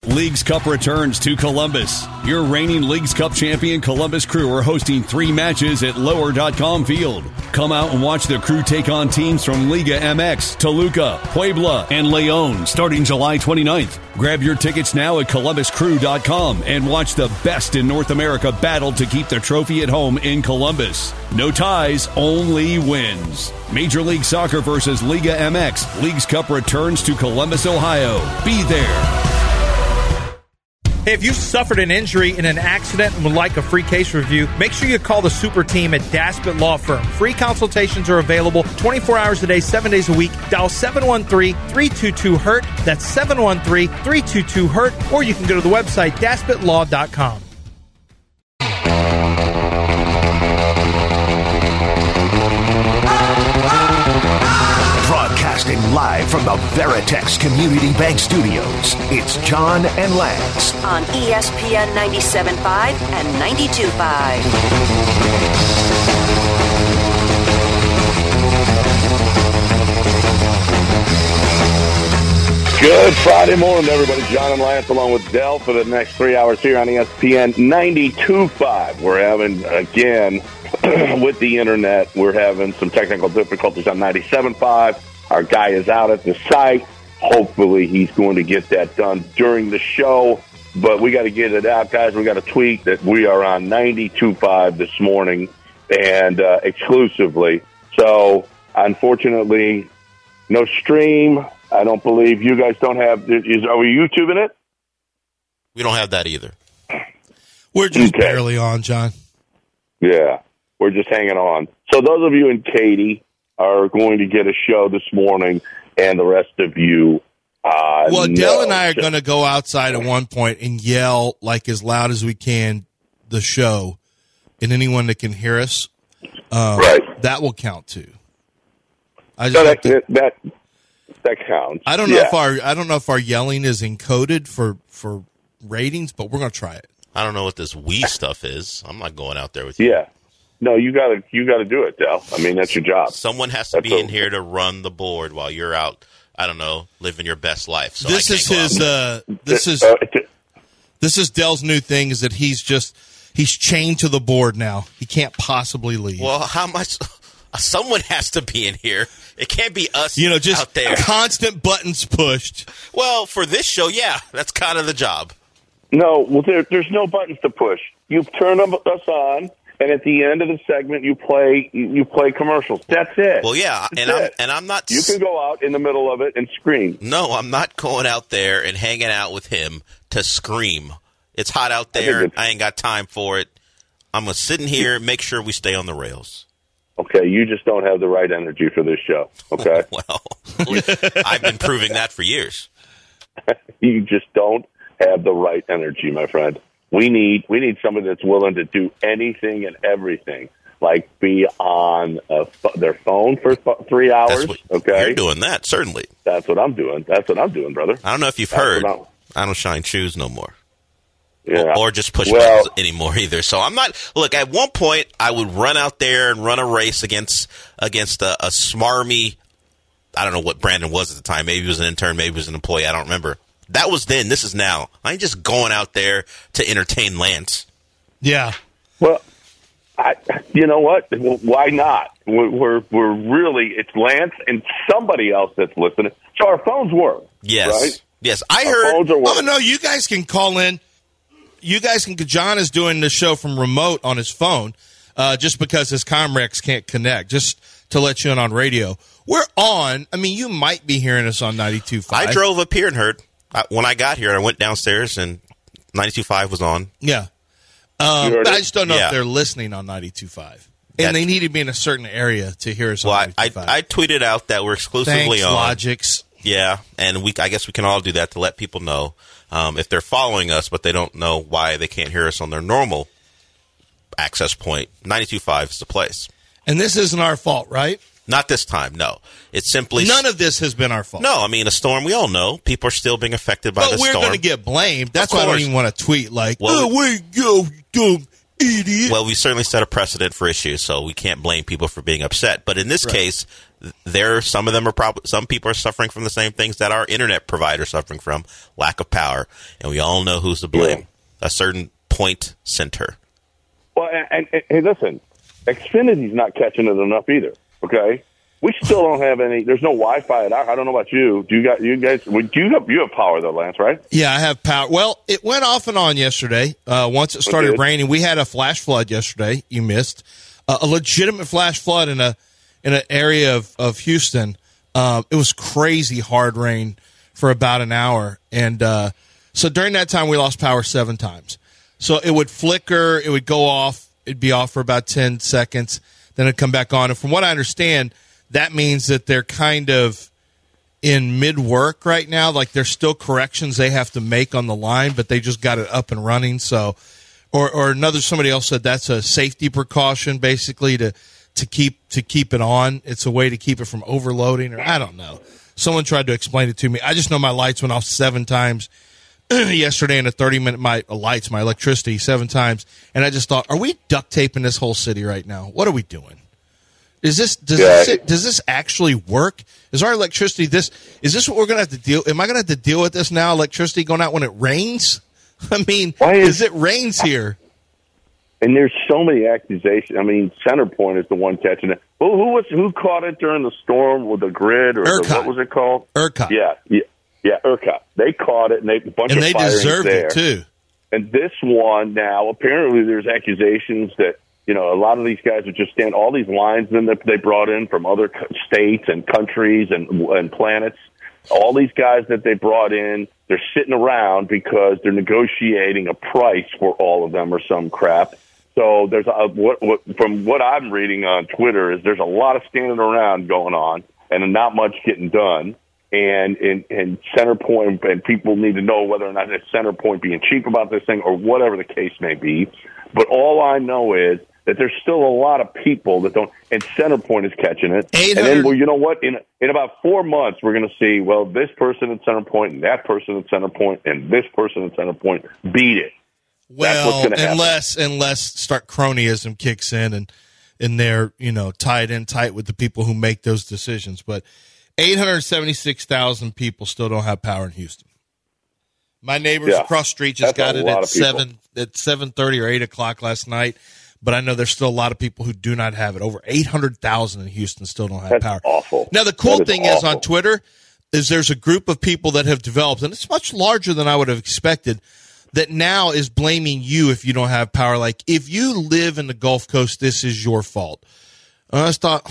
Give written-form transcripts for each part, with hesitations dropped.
Leagues Cup returns to Columbus. Your reigning Leagues Cup champion Columbus Crew are hosting 3 matches at Lower.com Field. Come out and watch the Crew take on teams from Liga MX, Toluca, Puebla, and Leon starting July 29th. Grab your tickets now at ColumbusCrew.com and watch the best in North America battle to keep the trophy at home in Columbus. No ties, only wins. Major League Soccer versus Liga MX. Leagues Cup returns to Columbus, Ohio. Be there. Hey, if you've suffered an injury in an accident and would like a free case review, make sure you call the super team at Daspit Law Firm. Free consultations are available 24 hours a day, 7 days a week. Dial 713-322-HURT. That's 713-322-HURT. Or you can go to the website, DaspitLaw.com. Broadcasting live from the Veritex Community Bank Studios, it's John and Lance on ESPN 97.5 and 92.5. Good Friday morning, everybody. John and Lance along with Dell for the next 3 hours here on ESPN 92.5. We're having, again, with the internet, we're having some technical difficulties on 97.5. Our guy is out at the site. Hopefully he's going to get that done during the show. But we got to get it out, guys. We got to tweet that we are on 92.5 this morning and exclusively. So, unfortunately, no stream. I don't believe you guys don't have. Are we YouTubing it? We don't have that either. We're just barely on, John. Yeah, we're just hanging on. So those of you in Katy are going to get a show this morning, and the rest of you. Well, Dell and I are going to go outside at one point and yell like as loud as we can the show, and anyone that can hear us, right, that will count too. That counts. I don't know if our yelling is encoded for ratings, but we're going to try it. I don't know what this Wii stuff is. I'm not going out there with you. Yeah. No, you gotta do it, Dell. I mean, that's your job. Someone has to be in here to run the board while you're out. I don't know, living your best life. So this is Dell's new thing. Is that he's chained to the board now. He can't possibly leave. Well, how much? Someone has to be in here. It can't be us. Just out there. Constant buttons pushed. Well, for this show, yeah, that's kind of the job. No, well, there's no buttons to push. You turn us on. And at the end of the segment, you play commercials. That's it. Well, yeah, I'm not. You can go out in the middle of it and scream. No, I'm not going out there and hanging out with him to scream. It's hot out there. I ain't got time for it. I'm gonna sit in here, make sure we stay on the rails. Okay, you just don't have the right energy for this show. Okay. Well, I've been proving that for years. You just don't have the right energy, my friend. We need somebody that's willing to do anything and everything, like be on their phone for 3 hours. Okay, you're doing that, certainly. That's what I'm doing. Brother. I don't know if you've heard. I don't shine shoes no more. Yeah. Or just push buttons anymore either. So I'm not. Look, at one point I would run out there and run a race against a smarmy. I don't know what Brandon was at the time. Maybe he was an intern. Maybe he was an employee. I don't remember. That was then. This is now. I ain't just going out there to entertain Lance. Yeah. Well, you know what? Why not? We're really, it's Lance and somebody else that's listening. So our phones work. Yes. Right? Yes. I heard. Oh, no, you guys can call in. John is doing the show from remote on his phone just because his Comrex can't connect, just to let you in on radio. We're on. I mean, you might be hearing us on 92.5. I drove up here and heard. When I got here, I went downstairs and 92.5 was on. Yeah. I just don't know if they're listening on 92.5. And they need to be in a certain area to hear us on 92.5. I tweeted out that we're exclusively on. Logix. Yeah, and I guess we can all do that to let people know if they're following us, but they don't know why they can't hear us on their normal access point. 92.5 is the place. And this isn't our fault, right? Not this time, no. It's simply... None of this has been our fault. No, I mean, a storm, we all know. People are still being affected by the storm. But we're going to get blamed. That's why I don't even want to tweet like, Idiot. Well, we certainly set a precedent for issues, so we can't blame people for being upset. But in this case, some people are suffering from the same things that our internet provider is suffering from, lack of power, and we all know who's to blame. Yeah. A certain point center. Well, and hey, listen, Xfinity's not catching it enough either. Okay, we still don't have any. There's no Wi-Fi. I don't know about you. Do you guys? You have power though, Lance? Right? Yeah, I have power. Well, it went off and on yesterday. Once it started raining, we had a flash flood yesterday. You missed a legitimate flash flood in an area of Houston. It was crazy hard rain for about an hour, and so during that time we lost power 7 times. So it would flicker, it would go off, it'd be off for about 10 seconds, then it'd come back on. And from what I understand, that means that they're kind of in mid-work right now. Like there's still corrections they have to make on the line, but they just got it up and running. So, or somebody else said that's a safety precaution, basically to keep it on. It's a way to keep it from overloading, or I don't know. Someone tried to explain it to me. I just know my lights went off 7 times yesterday in a 30-minute. My electricity 7 times, and I just thought, are we duct taping this whole city right now? What are we doing? Does this actually work? Is our electricity is this what we're going to have to deal? Am I going to have to deal with this now? Electricity going out when it rains? I mean, because it rains here. And there's so many accusations. I mean, CenterPoint is the one catching it. Who caught it during the storm with the grid or what was it called? ERCOT. Yeah, ERCOT. They caught it, and they deserved it too. And this one now, apparently, there's accusations that a lot of these guys would just stand all these linesmen that they brought in from other states and countries and planets. All these guys that they brought in, they're sitting around because they're negotiating a price for all of them or some crap. So there's from what I'm reading on Twitter is there's a lot of standing around going on and not much getting done. And CenterPoint, and people need to know whether or not it's CenterPoint being cheap about this thing or whatever the case may be. But all I know is that there's still a lot of people that don't, and CenterPoint is catching it. And then, well, you know what? In about 4 months, we're going to see, well, this person at CenterPoint and that person at CenterPoint and this person at CenterPoint beat it. Well, unless start cronyism kicks in and they're, tied in tight with the people who make those decisions. But 876,000 people still don't have power in Houston. My neighbors across the street just got it at 7:30 or 8 o'clock last night. But I know there's still a lot of people who do not have it. Over 800,000 in Houston still don't have power. Awful. Now, the cool thing is on Twitter is there's a group of people that have developed, and it's much larger than I would have expected, that now is blaming you if you don't have power. Like, if you live in the Gulf Coast, this is your fault. And I just thought,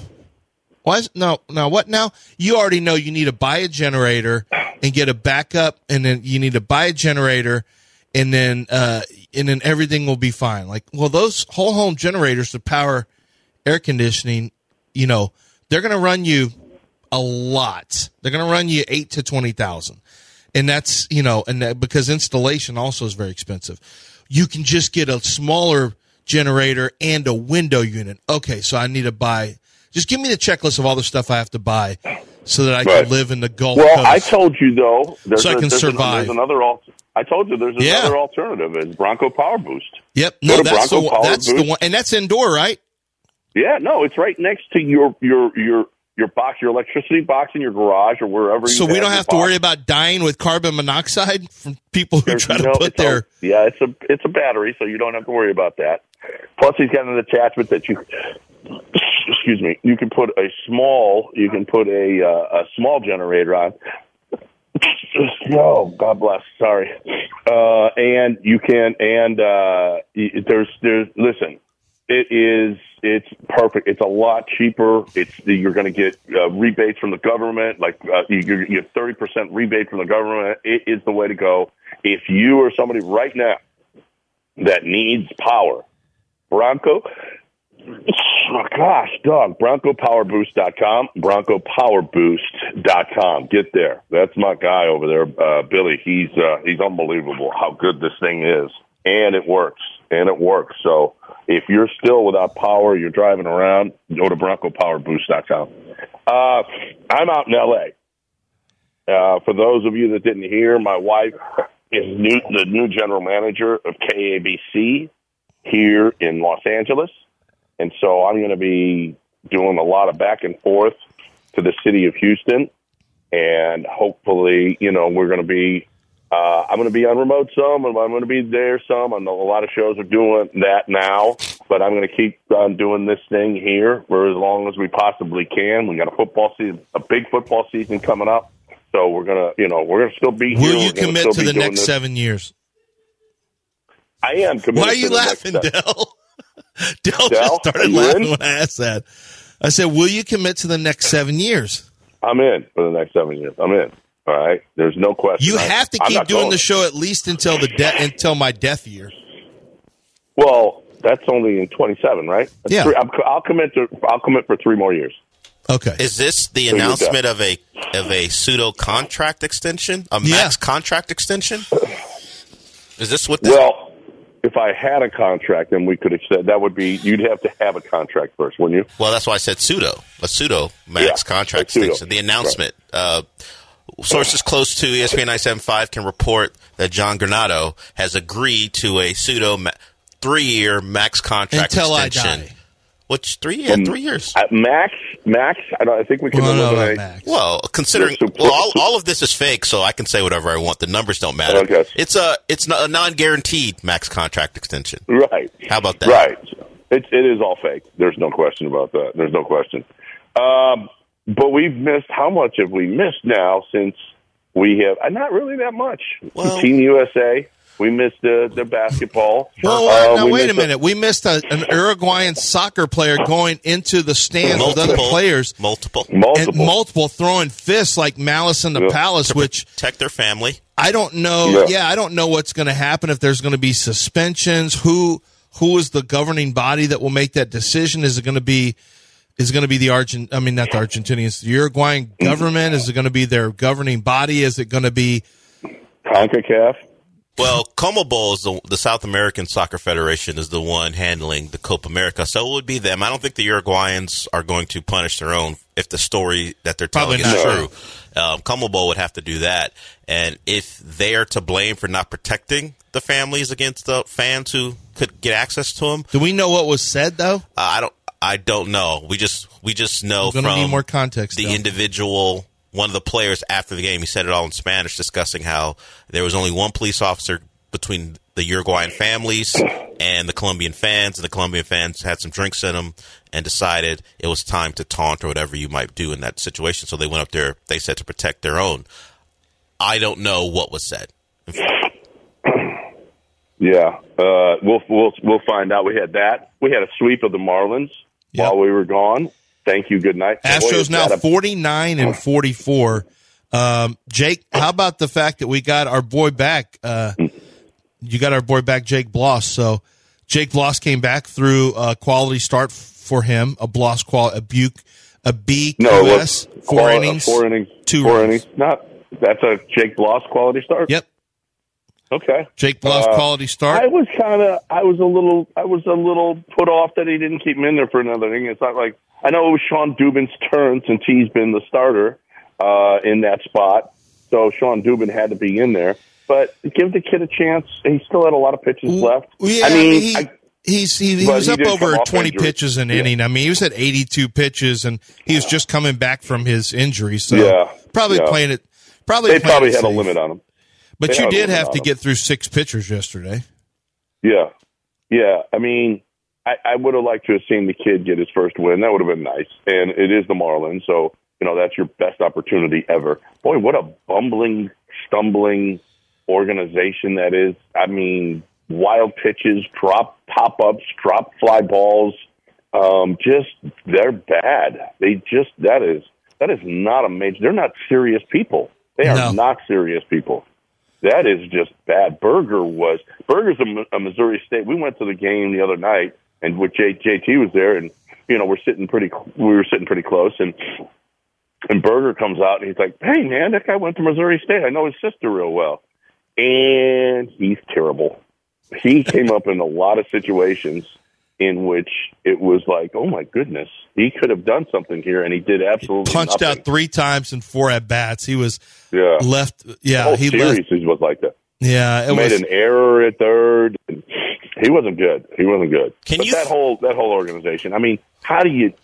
what now? You already know you need to buy a generator and get a backup, and then you need to buy a generator, and then everything will be fine. Like, well, those whole home generators to power air conditioning, they're going to run you a lot. They're going to run you 8 to 20,000, and that's because installation also is very expensive. You can just get a smaller generator and a window unit. Okay, so I need to buy. Just give me the checklist of all the stuff I have to buy so that I can live in the Gulf Coast. Well, I told you though, I can survive. I told you there's another alternative is Bronco Power Boost. Yep. No, that's the one. And that's indoor, right? Yeah, no, it's right next to your box, your electricity box in your garage or wherever. So we don't have to worry about dying with carbon monoxide from people who try to put their. Yeah, it's a battery, so you don't have to worry about that. Plus, he's got an attachment that you. Excuse me. You can put a small generator on. Oh, God bless. Sorry. And you can, listen, it's perfect. It's a lot cheaper. You're going to get rebates from the government. Like, you get 30% rebate from the government. It is the way to go. If you are somebody right now that needs power, BroncoPowerBoost.com, BroncoPowerBoost.com. Get there. That's my guy over there, Billy. He's unbelievable how good this thing is, and it works. So if you're still without power, you're driving around, go to BroncoPowerBoost.com. I'm out in L.A. For those of you that didn't hear, my wife is the new general manager of KABC. here in Los Angeles. And so I'm going to be doing a lot of back and forth to the city of Houston. And hopefully, we're going to be, I'm going to be on remote some, and I'm going to be there some. I know a lot of shows are doing that now, but I'm going to keep on doing this thing here for as long as we possibly can. We got a football season, a big football season coming up. So we're going to still be here. Will you commit to the next 7 years? I am committed. Why are you laughing, Dell? Dell just started laughing when I asked that. I said, will you commit to the next 7 years? I'm in for the next 7 years. I'm in. All right. There's no question. You have to keep doing the show at least until until my death year. Well, that's only in 27, right? Yeah. I'll commit for 3 more years. Okay. Is this the announcement of a pseudo contract extension? A max contract extension? Is this what this? Well, if I had a contract, then we could have said that would be, you'd have to have a contract first, wouldn't you? Well, that's why I said a pseudo max contract extension. The announcement. Right. Sources close to ESPN 97.5 can report that John Granato has agreed to a pseudo 3-year max contract until extension. I die. Which 3 years? 3 years. Max. I think we can eliminate. Max. Well, considering all of this is fake, so I can say whatever I want. The numbers don't matter. Okay. It's a non-guaranteed max contract extension. Right. How about that? Right. It is all fake. There's no question about that. There's no question. But we've missed. How much have we missed now since we have? Not really that much. Well, Team USA. We missed the basketball. Well, now wait a minute. We missed an Uruguayan soccer player going into the stands with other players. Multiple throwing fists like Malice in the Palace, to which protect their family. I don't know. Yeah, I don't know what's going to happen, if there's going to be suspensions. Who is the governing body that will make that decision? Is it going to be the not the Argentinians, the Uruguayan government? Is it going to be their governing body? Is it going to be CONCACAF? Well, CONMEBOL is the South American Soccer Federation is the one handling the Copa America, so it would be them. I don't think the Uruguayans are going to punish their own if the story that they're telling is true. CONMEBOL would have to do that, and if they are to blame for not protecting the families against the fans who could get access to them, do we know what was said though? I don't know. We just know from need more context. The individual. One of the players after the game, he said it all in Spanish, discussing how there was only one police officer between the Uruguayan families and the Colombian fans, and the Colombian fans had some drinks in them and decided it was time to taunt or whatever you might do in that situation. So they went up there, they said, to protect their own. I don't know what was said. Yeah, we'll find out. We had that. We had a sweep of the Marlins while we were gone. Thank you. Good night. Astros now 49-44. Jake, how about the fact that we got our boy back? You got our boy back, Jake Bloss. So Jake Bloss came back through a quality start for him. A Bloss a BQS, 4 innings, 4 innings, 2 runs. That's a Jake Bloss quality start. Yep. Okay. Jake Bloss quality start. I was a little put off that he didn't keep him in there for another inning. It's not like, I know it was Sean Dubin's turn since he's been the starter in that spot. So Sean Dubin had to be in there. But give the kid a chance. He still had a lot of pitches left. Yeah, he was up over 20 pitches an inning. I mean, he was at 82 pitches, and he was just coming back from his injury. So probably playing it. They probably had a limit on him. But you did have to get through 6 pitchers yesterday. Yeah. Yeah. I mean, I would have liked to have seen the kid get his first win. That would have been nice. And it is the Marlins, so, that's your best opportunity ever. Boy, what a bumbling, stumbling organization that is. I mean, wild pitches, drop pop-ups, drop fly balls. They're bad. That is not a major. They're not serious people. They are not serious people. That is just bad. Berger's a Missouri State. We went to the game the other night, and with JT was there, and we were sitting pretty close, and Berger comes out and he's like, "Hey man, that guy went to Missouri State. I know his sister real well," and he's terrible. He came up in a lot of situations in which it was like, oh my goodness, he could have done something here, and he did absolutely punched nothing. Out 3 times in 4 at bats. He was left. Yeah, the whole series was like that. Yeah, Made an error at third. And He wasn't good. But that whole organization, I mean, how do you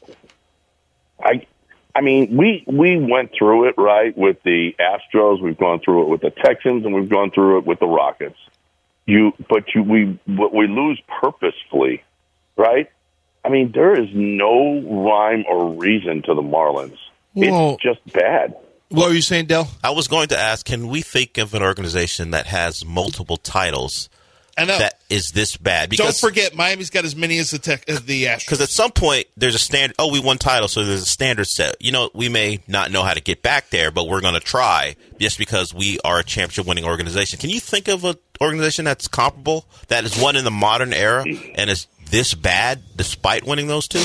I mean, we went through it, right, with the Astros, we've gone through it with the Texans, and we've gone through it with the Rockets. We lose purposefully, right? I mean, there is no rhyme or reason to the Marlins. It's just bad. What were you saying, Del? I was going to ask, can we think of an organization that has multiple titles that is this bad? Because, don't forget, Miami's got as many as the Astros. Because at some point, there's a standard. Oh, we won titles, so there's a standard set. You know, we may not know how to get back there, but we're going to try just because we are a championship-winning organization. Can you think of an organization that's comparable, that is won in the modern era, and is this bad despite winning those two?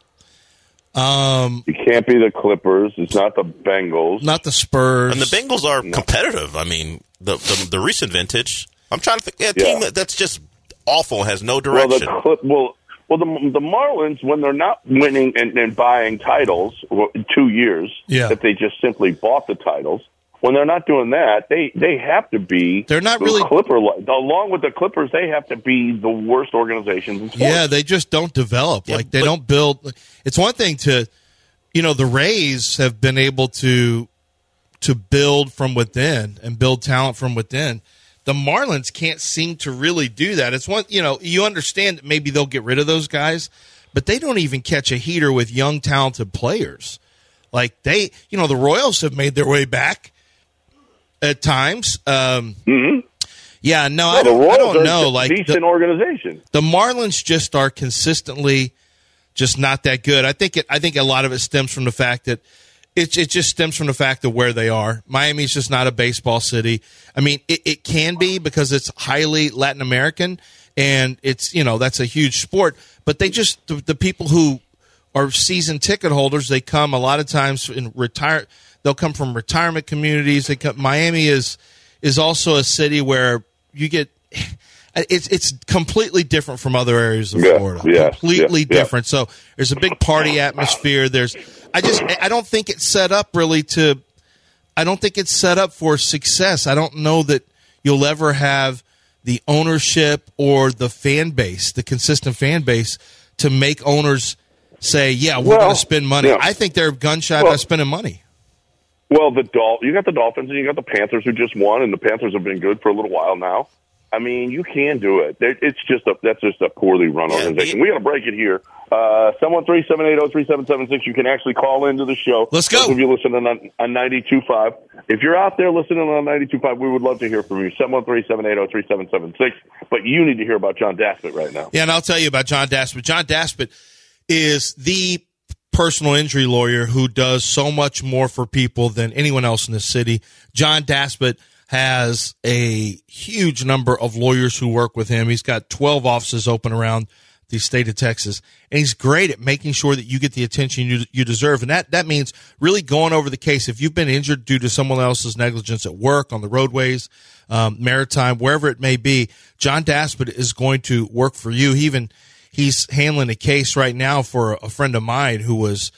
It can't be the Clippers. It's not the Bengals. Not the Spurs. And the Bengals are competitive. I mean, the recent vintage. I'm trying to think. Yeah, a team that's just awful, has no direction. The Marlins, when they're not winning and buying titles 2 years, that they just simply bought the titles. When they're not doing that, they have to be. They're not really along with the Clippers. They have to be the worst organizations in sports. Yeah, they just don't develop. Like they don't build. It's one thing to, the Rays have been able to build from within and build talent from within. The Marlins can't seem to really do that. It's one, you understand that maybe they'll get rid of those guys, but they don't even catch a heater with young, talented players. Like the Royals have made their way back at times. Yeah, no, I don't know. Like decent organization. The Marlins just are consistently just not that good. I think a lot of it stems from the fact that it just stems from the fact of where they are. Miami's just not a baseball city. I mean, it can be because it's highly Latin American and it's, that's a huge sport. But they just, the people who are season ticket holders, they come a lot of times they'll come from retirement communities. Miami is also a city where you get, it's completely different from other areas of Florida. Completely different. So there's a big party atmosphere. I don't think it's set up really I don't think it's set up for success. I don't know that you'll ever have the ownership or the fan base, the consistent fan base, to make owners say, we're going to spend money. I think they're gun shy about spending money. Well, you got the Dolphins and you got the Panthers who just won, and the Panthers have been good for a little while now. I mean, you can do it. That's just a poorly run organization. We got to break it here. 713-780-3776. You can actually call into the show. Let's go. If you're listening on 92.5. If you're out there listening on 92.5, we would love to hear from you. 713-780-3776. But you need to hear about John Daspit right now. Yeah, and I'll tell you about John Daspit. John Daspit is the personal injury lawyer who does so much more for people than anyone else in the city. John Daspit has a huge number of lawyers who work with him. He's got 12 offices open around the state of Texas, and he's great at making sure that you get the attention you deserve. And that means really going over the case. If you've been injured due to someone else's negligence at work, on the roadways, maritime, wherever it may be, John Daspit is going to work for you. He's handling a case right now for a friend of mine who was,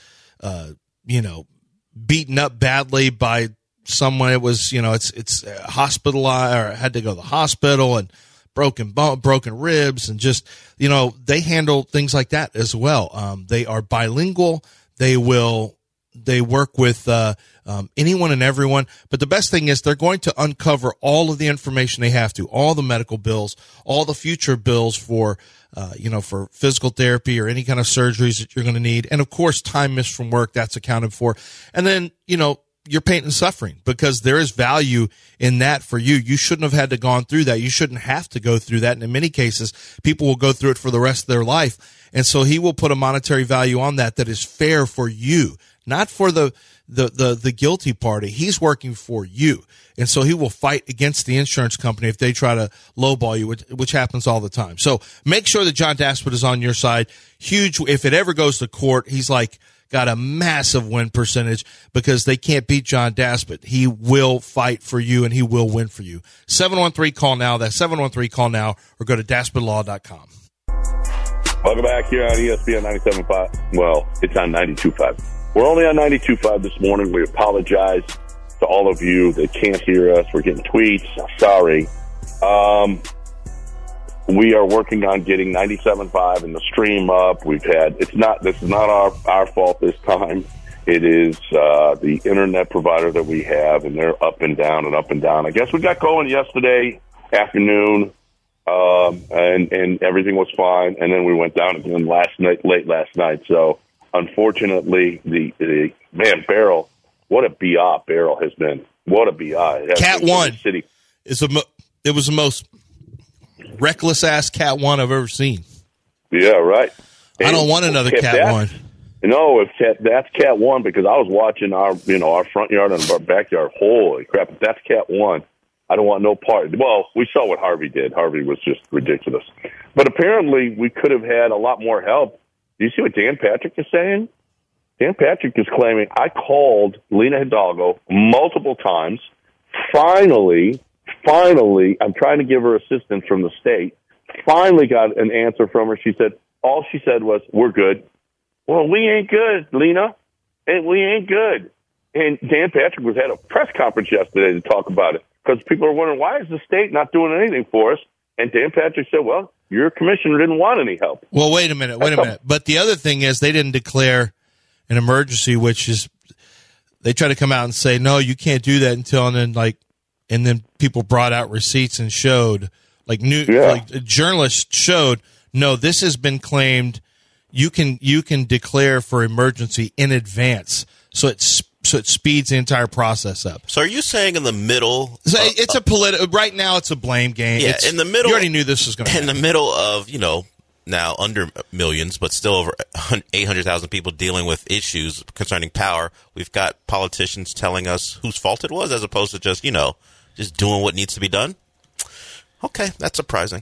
beaten up badly by someone. It was, it's hospitalized or had to go to the hospital, and broken ribs, and just, they handle things like that as well. They are bilingual. They work with anyone and everyone. But the best thing is they're going to uncover all of the information they have to, all the medical bills, all the future bills for physical therapy or any kind of surgeries that you're going to need. And of course, time missed from work, that's accounted for. And then, your pain and suffering, because there is value in that for you. You shouldn't have had to gone through that. You shouldn't have to go through that. And in many cases, people will go through it for the rest of their life. And so he will put a monetary value on that is fair for you, not for the guilty party. He's working for you. And so he will fight against the insurance company if they try to lowball you, which happens all the time. So make sure that John Daspit is on your side. Huge. If it ever goes to court, he's got a massive win percentage because they can't beat John Daspit. He will fight for you, and he will win for you. 713-CALL-NOW. That's 713-CALL-NOW, or go to DaspitLaw.com. Welcome back here on ESPN 97.5. Well, it's on 92.5. We're only on 92.5 this morning. We apologize to all of you that can't hear us. We're getting tweets. Sorry. we are working on getting 97.5 and the stream up. This is not our fault this time. It is the internet provider that we have, and they're up and down and up and down. I guess we got going yesterday afternoon, and everything was fine, and then we went down again late last night. So, unfortunately, the Beryl, what a BI Beryl has been. What a BI. Cat 1 City. It was the most reckless-ass Cat 1 I've ever seen. Yeah, right. I don't want another Cat 1. No, that's Cat 1 because I was watching our front yard and our backyard. Holy crap! If that's Cat 1, I don't want no part. Well, we saw what Harvey did. Harvey was just ridiculous. But apparently, we could have had a lot more help. Do you see what Dan Patrick is saying? Dan Patrick is claiming I called Lena Hidalgo multiple times. Finally, I'm trying to give her assistance from the state. Finally got an answer from her. All she said was, "We're good." Well, we ain't good, Lena. And we ain't good. And Dan Patrick was at a press conference yesterday to talk about it because people are wondering, why is the state not doing anything for us? And Dan Patrick said, well, your commissioner didn't want any help. Well, wait a minute. But the other thing is they didn't declare an emergency, which is they try to come out and say, no, you can't do that until, and then people brought out receipts and showed, like journalists showed, no, this has been claimed. You can declare for emergency in advance, so it speeds the entire process up. So are you saying in the middle? It's right now. It's a blame game. Yeah, in the middle. You already knew this was going to happen. In the middle of now under millions, but still over 800,000 people dealing with issues concerning power. We've got politicians telling us whose fault it was, as opposed to just doing what needs to be done. Okay, that's surprising.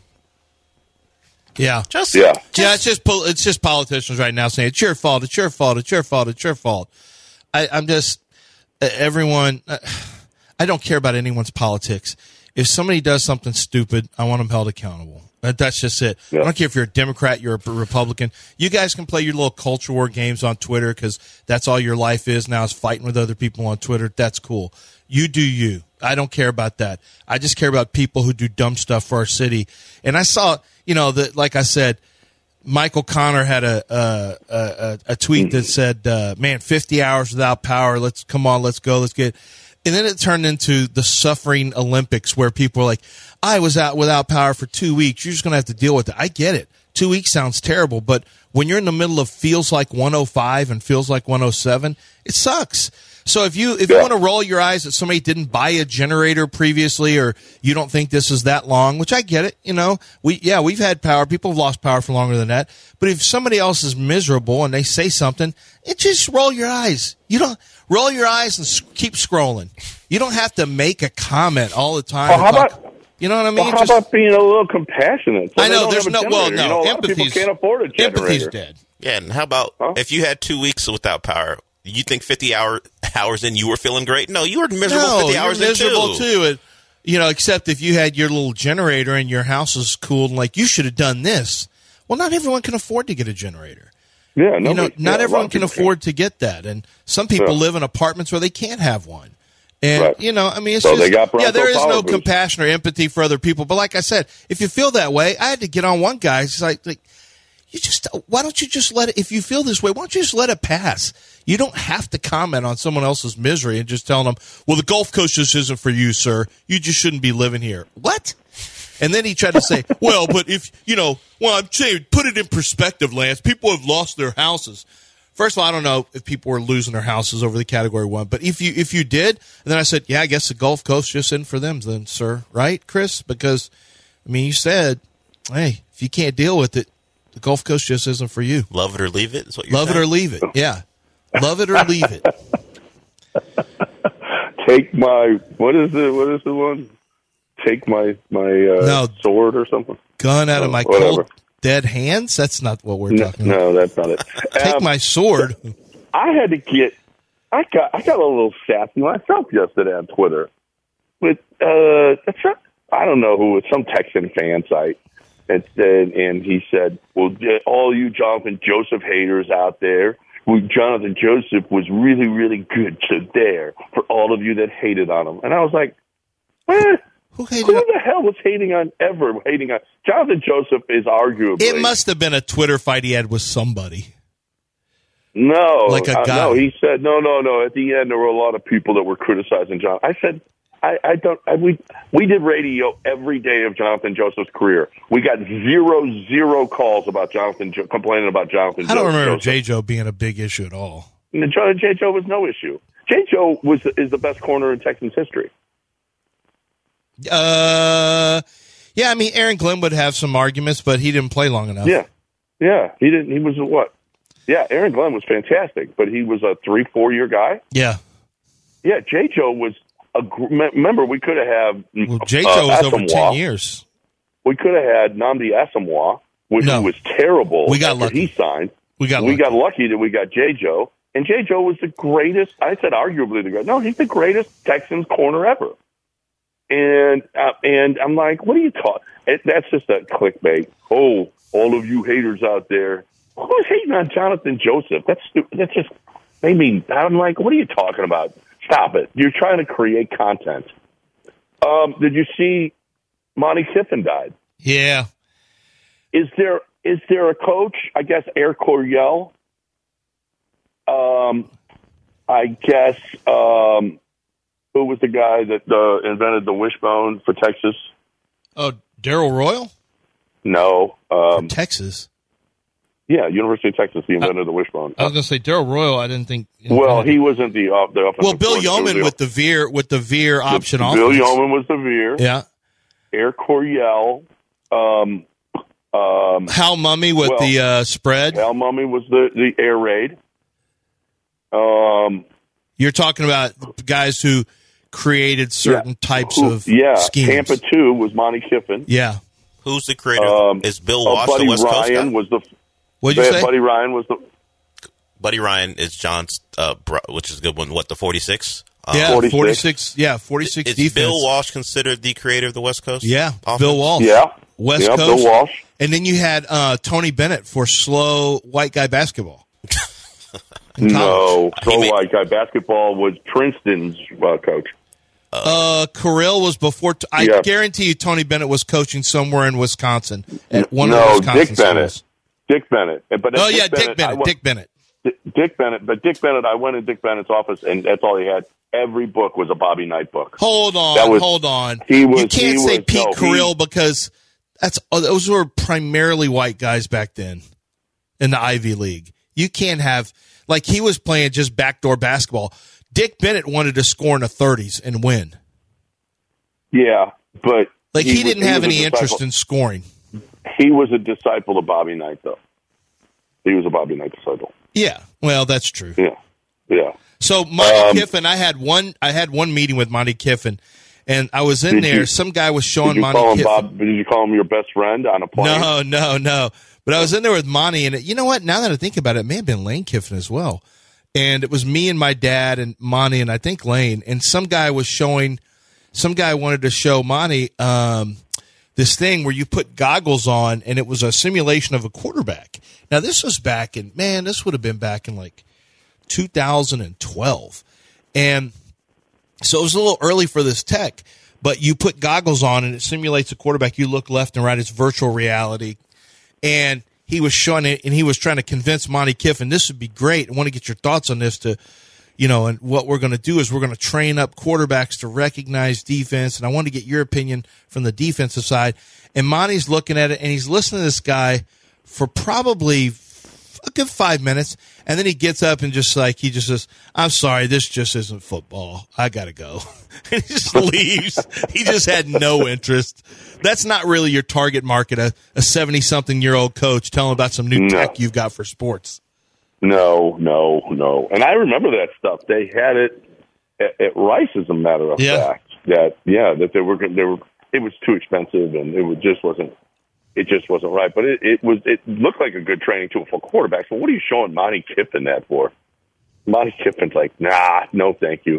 Yeah. It's just politicians right now saying it's your fault, it's your fault, it's your fault, it's your fault. I'm just everyone. I don't care about anyone's politics. If somebody does something stupid, I want them held accountable. That's just it. Yeah. I don't care if you're a Democrat, you're a Republican. You guys can play your little culture war games on Twitter because that's all your life is now is fighting with other people on Twitter. That's cool. You do you. I don't care about that. I just care about people who do dumb stuff for our city. And I saw, like I said, Michael Connor had a tweet that said, man, 50 hours without power. Let's go. Let's get. And then it turned into the suffering Olympics where people were like, I was out without power for 2 weeks. You're just going to have to deal with it. I get it. 2 weeks sounds terrible, but when you're in the middle of feels like 105 and feels like 107, it sucks. So if you want to roll your eyes that somebody didn't buy a generator previously, or you don't think this is that long, which I get it, we've had power. People have lost power for longer than that. But if somebody else is miserable and they say something, just roll your eyes. You don't roll your eyes and keep scrolling. You don't have to make a comment all the time. Well, how about? You know what I mean? Well, how about being a little compassionate? So I know there's no. Well, no. People can't afford a generator. Empathy's dead. Yeah, and how about if you had 2 weeks without power? You think 50 hours in you were feeling great? No, you were miserable 50 hours in too. Except if you had your little generator and your house was cool and like you should have done this. Well, not everyone can afford to get a generator. Yeah, not everyone can afford to get that, and some people live in apartments where they can't have one. And it's so just there is no compassion or empathy for other people. But like I said, if you feel that way, I had to get on one guy. It's like why don't you just let it? If you feel this way, why don't you just let it pass? You don't have to comment on someone else's misery and just tell them, well, the Gulf Coast just isn't for you, sir. You just shouldn't be living here. What? And then he tried to say, well, but if, I'm saying, put it in perspective, Lance. People have lost their houses. First of all, I don't know if people were losing their houses over the Category 1, but if you did, and then I said, yeah, I guess the Gulf Coast just isn't for them then, sir. Right, Chris? Because, you said, hey, if you can't deal with it, the Gulf Coast just isn't for you. Love it or leave it is what you're saying? Love it or leave it, yeah. Love it or leave it. Take my what is the one? Take my sword or something. Gun out of my cold dead hands. That's not what we're talking about. No, that's not it. Take my sword. I had to get. I got a little sassy myself yesterday on Twitter with I don't know who, some Texan fan site, and he said, "Well, all you Jonathan Joseph haters out there." Jonathan Joseph was really, really good there for all of you that hated on him. And I was like, Who hated Who on? the hell was hating on Jonathan Joseph is arguably. It must have been a Twitter fight he had with somebody. No, Like a guy. No, he said no. At the end, there were a lot of people that were criticizing John. I said, I don't. We did radio every day of Jonathan Joseph's career. We got zero calls about complaining about Jonathan. I don't remember Joseph. J-Joe being a big issue at all. J-Joe was no issue. J-Joe is the best corner in Texans history. Yeah, I mean, Aaron Glenn would have some arguments, but he didn't play long enough. Yeah, he didn't. He was what? Yeah, Aaron Glenn was fantastic, but he was a 3-4 year guy. Yeah. Yeah, J-Joe was remember, we could have had J-Joe was over Asamoah. 10 years. We could have had Nnamdi Asamoah, which was terrible. We got after lucky. He signed. We got lucky that we got J-Joe. And J-Joe was the greatest, I said arguably the greatest. No, he's the greatest Texans corner ever. And I'm like, what are you talking? That's just a clickbait. Oh, all of you haters out there. Who's hating on Jonathan Joseph? That's stupid. That's just made me, I'm like, what are you talking about? Stop it. You're trying to create content. Did you see Monty Kiffin died? Yeah. Is there a coach? I guess Air Coryell. I guess who was the guy that invented the wishbone for Texas? Oh, Darryl Royal? No. Texas. Yeah, University of Texas. He invented the wishbone. I was going to say Darryl Royal. I didn't think. Well, he wasn't the offensive. Well, Bill Yeoman with the veer option offense. Bill Yeoman was the veer. Yeah. Air Coryell. Hal Mummy with the spread. Hal Mummy was the air raid. You're talking about guys who created certain types of schemes. Tampa 2 was Monty Kiffin. Yeah. Who's the creator? Is Bill Walsh Buddy the West Coast Ryan guy? was the. What'd you say? Buddy Ryan was the. Buddy Ryan is John's, which is a good one. What, the 46? Yeah, 46. 46 Is defense. Bill Walsh considered the creator of the West Coast? Yeah, offense? Bill Walsh. Yeah. West Coast. Bill Walsh. And then you had Tony Bennett for slow white guy basketball. No, He made- white guy basketball was Princeton's coach. Carrill was before. I Yeah. guarantee you Tony Bennett was coaching somewhere in Wisconsin at one of No, the Wisconsin Dick Bennett. schools. Dick Bennett. But Oh, yeah, Dick Bennett. Dick Bennett. But Dick Bennett, I went in Dick Bennett's office, and that's all he had. Every book was a Bobby Knight book. Hold on. You can't say Pete Carrill because those were primarily white guys back then in the Ivy League. You can't have, like, he was playing just backdoor basketball. Dick Bennett wanted to score in the 30s and win. Yeah, but Like, he didn't have was a any interest disciple. in scoring. He was a disciple of Bobby Knight, though. He was a Bobby Knight disciple. Yeah, well, that's true. Yeah. So Monty Kiffin, I had one meeting with Monty Kiffin, and I was in there. Some guy was showing Monty Kiffin. Did you call him your best friend on a plane? No. But I was in there with Monty, and you know what? Now that I think about it, it may have been Lane Kiffin as well. And it was me and my dad and Monty and I think Lane. And some guy wanted to show Monty this thing where you put goggles on, and it was a simulation of a quarterback. Now, this was this would have been back in like 2012. And so it was a little early for this tech, but you put goggles on and it simulates a quarterback. You look left and right. It's virtual reality. And he was showing it, and he was trying to convince Monty Kiffin, this would be great. I want to get your thoughts on this and what we're going to do is we're going to train up quarterbacks to recognize defense. And I want to get your opinion from the defensive side. And Monty's looking at it, and he's listening to this guy for probably a good 5 minutes. And then he gets up and he just says, I'm sorry, this just isn't football. I got to go. And he just leaves. He just had no interest. That's not really your target market, a 70-something-year-old coach telling about some new tech you've got for sports. No. And I remember that stuff. They had it at Rice, as a matter of fact. That they were. It was too expensive, and it just wasn't right. But it looked like a good training tool for quarterbacks. But what are you showing Monty Kiffin that for? Monty Kiffin's like, nah, no, thank you.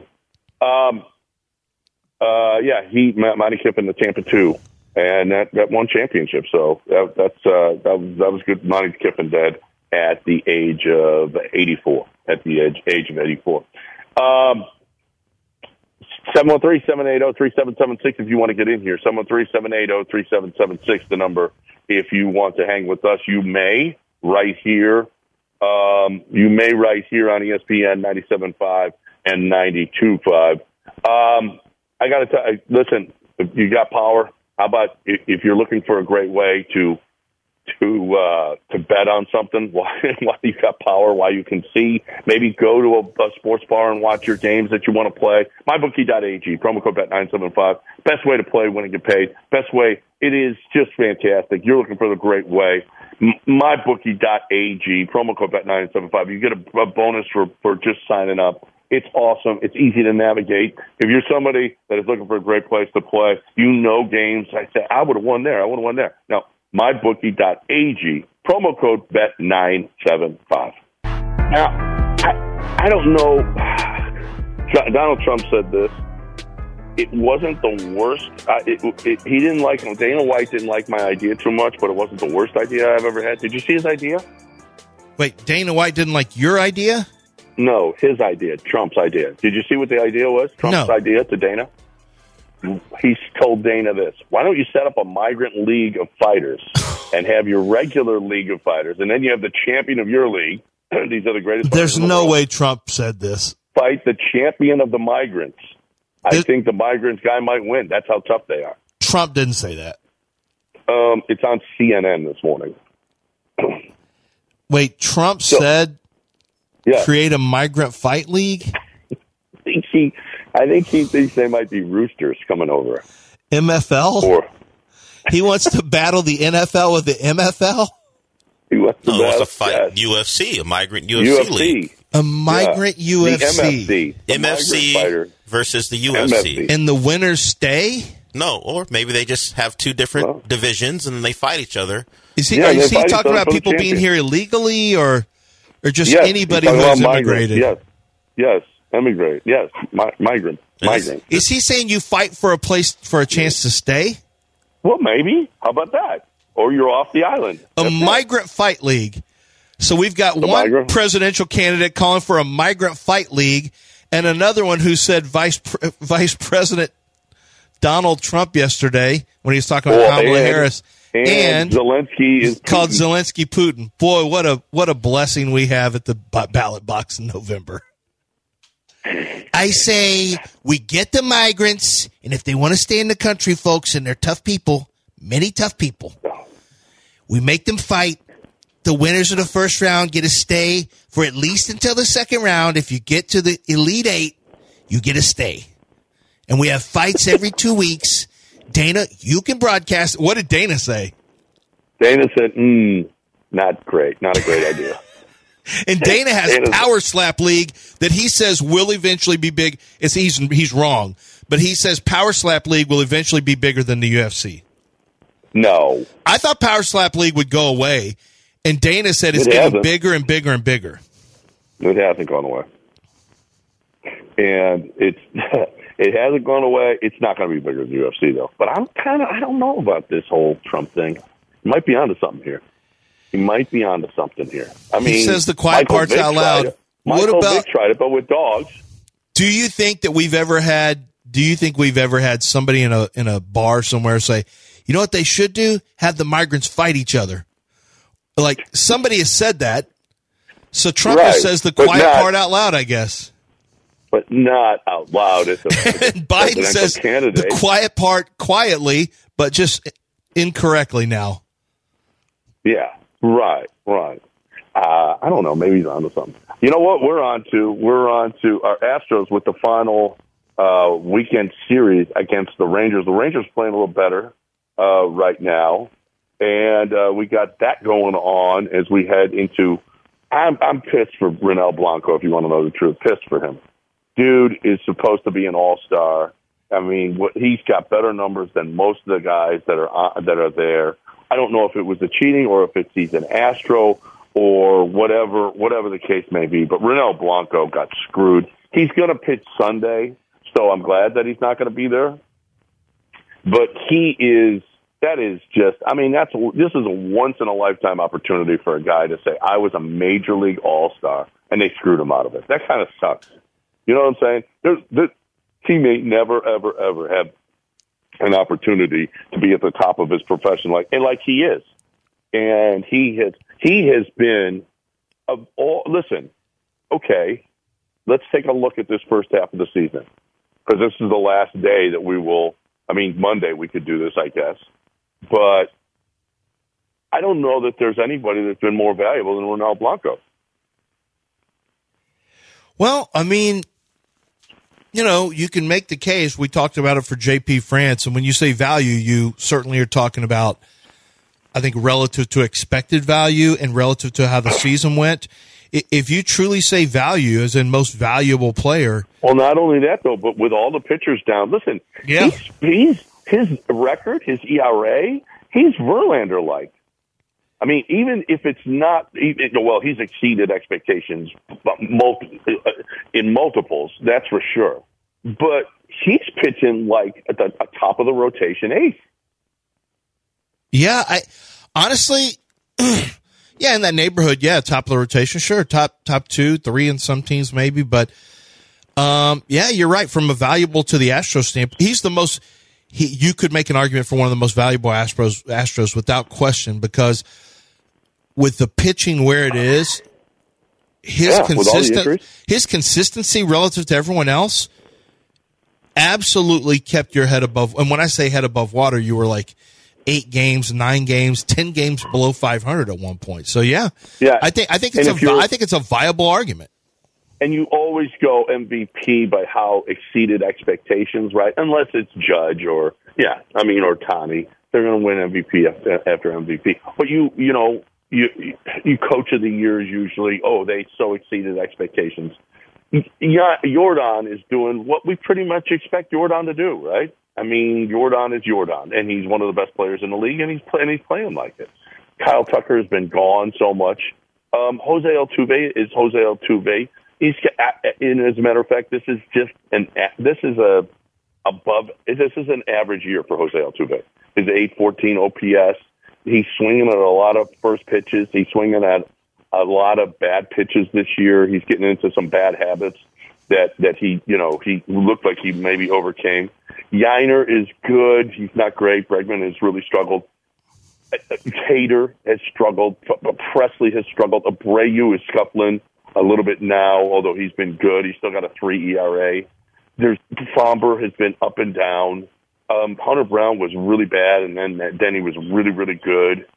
Monty Kiffin, the Tampa 2, and that won championship. So that was good. Monty Kiffin dead at the age of 84. 713-780-3776 if you want to get in here. 713-780-3776, the number. If you want to hang with us, you may right here. You may right here on ESPN 97.5 and 92.5. I got to tell you, listen, if you got power, how about if you're looking for a great way to bet on something while you got power, while you can see, maybe go to a sports bar and watch your games that you want to play. MyBookie.ag, promo code BET975. Best way to play, win and get paid. Best way. It is just fantastic. You're looking for the great way. MyBookie.ag, promo code BET975. You get a bonus for just signing up. It's awesome. It's easy to navigate. If you're somebody that is looking for a great place to play, you know games. I say, I would have won there. I would have won there. Now, MyBookie.ag, promo code BET975. Now, I don't know. Donald Trump said this. It wasn't the worst. He didn't like him. Dana White didn't like my idea too much, but it wasn't the worst idea I've ever had. Did you see his idea? Wait, Dana White didn't like your idea? No, his idea, Trump's idea. Did you see what the idea was? Trump's idea to Dana? He told Dana this. Why don't you set up a migrant league of fighters and have your regular league of fighters, and then you have the champion of your league. These are the greatest. There's no way Trump said this. Fight the champion of the migrants. I think the migrants guy might win. That's how tough they are. Trump didn't say that. It's on CNN this morning. Wait, Trump said create a migrant fight league? I think he thinks they might be roosters coming over. MFL? He wants to battle the NFL with the MFL? He wants to battle, fight UFC, a migrant UFC league. A migrant UFC. The MFC versus the UFC. And the winners stay? No, or maybe they just have two different divisions and they fight each other. Is he talking about people being here illegally or just anybody who's immigrated? Yes. Emigrate, yes. Migrant. Is he saying you fight for a place, for a chance to stay? Well, maybe. How about that? Or you're off the island. A migrant fight league. So we've got one presidential candidate calling for a migrant fight league and another one who said Vice President Donald Trump yesterday when he was talking about Kamala Harris. And Zelensky is called Zelensky Putin. Boy, what a blessing we have at the ballot box in November. I say we get the migrants, and if they want to stay in the country, folks, and they're tough people, many tough people, we make them fight. The winners of the first round get to stay for at least until the second round. If you get to the Elite Eight, you get to stay. And we have fights every 2 weeks. Dana, you can broadcast. What did Dana say? Dana said, not great. Not a great idea. And Dana has Power Slap League that he says will eventually be big. He's wrong, but he says Power Slap League will eventually be bigger than the UFC. No. I thought Power Slap League would go away, and Dana said it's getting bigger and bigger and bigger. It hasn't gone away. And it hasn't gone away. It's not going to be bigger than the UFC, though. But I don't know about this whole Trump thing. He might be onto something here. He might be onto something here. I mean, he says the quiet part's out loud. Michael Vick tried it, but with dogs. Do you think that we've ever had somebody in a bar somewhere say, you know what they should do? Have the migrants fight each other. Like somebody has said that. So Trump says the quiet part out loud, I guess. But not out loud. It's and Biden says the quiet part quietly, but just incorrectly now. Yeah. Right. I don't know. Maybe he's onto something. You know what? We're on to our Astros with the final weekend series against the Rangers. The Rangers playing a little better right now, and we got that going on as we head into. I'm pissed for Rinel Blanco. If you want to know the truth, pissed for him. Dude is supposed to be an all-star. I mean, he's got better numbers than most of the guys that are there. I don't know if it was the cheating or if he's an Astro or whatever the case may be. But Rinel Blanco got screwed. He's going to pitch Sunday, so I'm glad that he's not going to be there. But this is a once-in-a-lifetime opportunity for a guy to say, I was a major league all-star, and they screwed him out of it. That kind of sucks. You know what I'm saying? teammate never, ever, ever had an opportunity to be at the top of his profession like he is. And he has been of all. Listen, okay, let's take a look at this first half of the season, because this is the last day that we will. I mean, Monday we could do this, I guess, but I don't know that there's anybody that's been more valuable than Ronel Blanco. Well, I mean, you know, you can make the case. We talked about it for JP France, and when you say value, you certainly are talking about, I think, relative to expected value and relative to how the season went. If you truly say value, as in most valuable player. Well, not only that, though, but with all the pitchers down, listen, yeah. he's his record, his ERA, he's Verlander-like. I mean, even if it's not, well, he's exceeded expectations in multiples, that's for sure. But he's pitching like at the top of the rotation eighth. Yeah, honestly, yeah, in that neighborhood, yeah, top of the rotation, sure, top 2, 3 in some teams maybe, but yeah, you're right. From a valuable to the Astros standpoint, he's the most. You could make an argument for one of the most valuable Astros without question, because with the pitching where it is, his consistency relative to everyone else absolutely kept your head above. And when I say head above water, you were like 8 games, 9 games, 10 games below 500 at one point. So yeah. I think it's a viable argument. And you always go MVP by how exceeded expectations, right? Unless it's Judge or Ohtani, they're going to win MVP after MVP. But you coach of the year is usually, they so exceeded expectations. Jordan is doing what we pretty much expect Jordan to do, right? I mean, Jordan is Jordan, and he's one of the best players in the league, and he's playing like it. Kyle Tucker has been gone so much. Jose Altuve is Jose Altuve. As a matter of fact, this is an average year for Jose Altuve. His 814 OPS. He's swinging at a lot of first pitches. He's swinging at a lot of bad pitches this year. He's getting into some bad habits that he looked like he maybe overcame. Yainer is good. He's not great. Bregman has really struggled. Hader has struggled. Presley has struggled. Abreu is scuffling a little bit now, although he's been good. He's still got a 3 ERA. Fromber has been up and down. Hunter Brown was really bad, and then he was really, really good.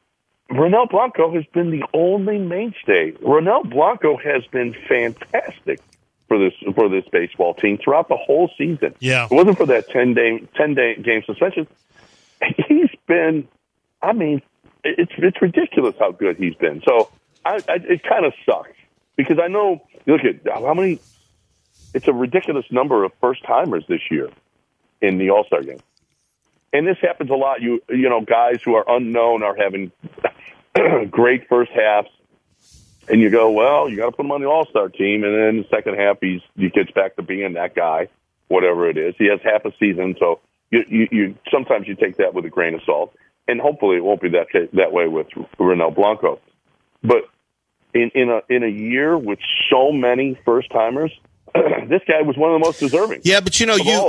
Ronel Blanco has been the only mainstay. Ronel Blanco has been fantastic for this baseball team throughout the whole season. Yeah. If it wasn't for that 10-day game suspension, he's been. I mean, it's ridiculous how good he's been. So it kind of sucks. Because I know, look at how many, it's a ridiculous number of first-timers this year in the All-Star game. And this happens a lot. You know, guys who are unknown are having great first halves, and you go, well, you got to put him on the All-Star team, and then in the second half, he gets back to being that guy, whatever it is. He has half a season, so you sometimes you take that with a grain of salt, and hopefully it won't be that way with Ronel Blanco. But in a year with so many first timers, this guy was one of the most deserving. Yeah, but